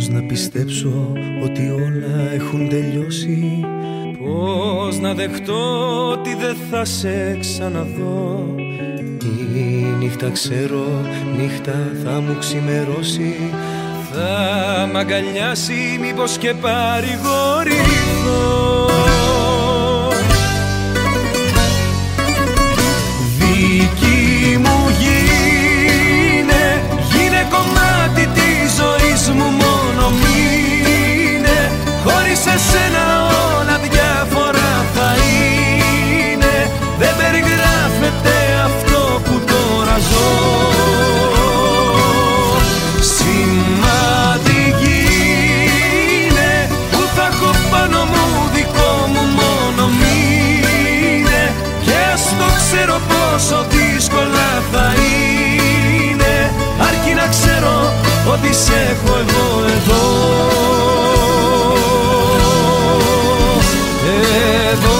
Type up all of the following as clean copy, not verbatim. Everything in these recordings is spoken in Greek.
Πώς να πιστέψω ότι όλα έχουν τελειώσει, πώς να δεχτώ ότι δεν θα σε ξαναδώ. Η νύχτα ξέρω, νύχτα θα μου ξημερώσει, θα μ' αγκαλιάσει μήπως και παρηγορηθώ. Δική μου γίνε κομμάτι της ζωής μου, μόνο μείνε. Χωρίς εσένα όλα διάφορα θα είναι, δεν περιγράφεται αυτό που τώρα ζω. Σημαντική είναι που θα έχω πάνω μου, δικό μου μόνο μείνε. Και ας το ξέρω πόσο δύσκολα θα είναι, αρκεί να ξέρω ότι σε έχω εγώ εδώ. Εδώ.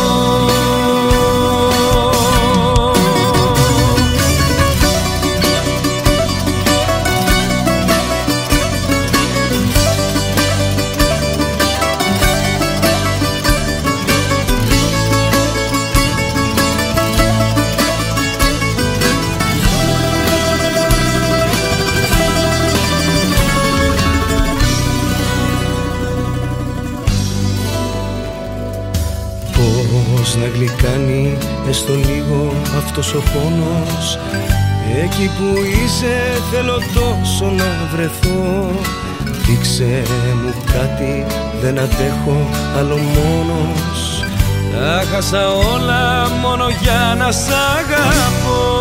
Πώς να γλυκάνει έστω λίγο αυτός ο πόνος, εκεί που είσαι θέλω τόσο να βρεθώ. Δείξε μου κάτι, δεν αντέχω άλλο μόνος. Τα χάσα όλα μόνο για να σ' αγαπώ.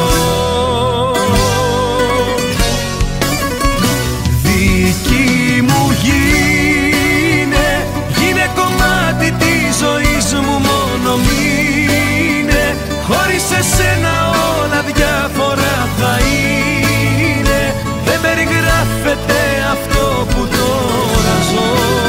Δική μου γίνε κομμάτι της ζωής μου, μόνο μείνε. Χωρίς εσένα όλα διάφορα θα είναι, δεν περιγράφεται αυτό που τώρα ζω.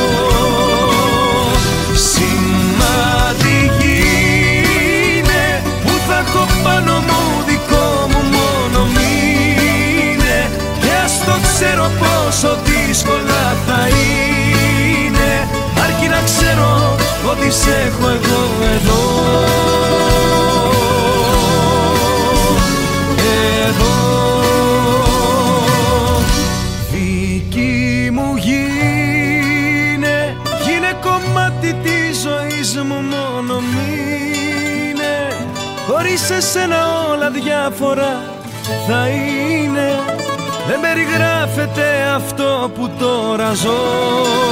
Σημαντική είναι που θα έχω πάνω μου, δικό μου μόνο μείνε. Και ας το ξέρω πόσο δύσκολα θα είναι, αρκεί να ξέρω ότι σε έχω εγώ εδώ. Εδώ. Δική μου γίνε κομμάτι της ζωής μου, μόνο μείνε. Χωρίς εσένα όλα διάφορα θα είναι, δεν περιγράφεται αυτό που τώρα ζω.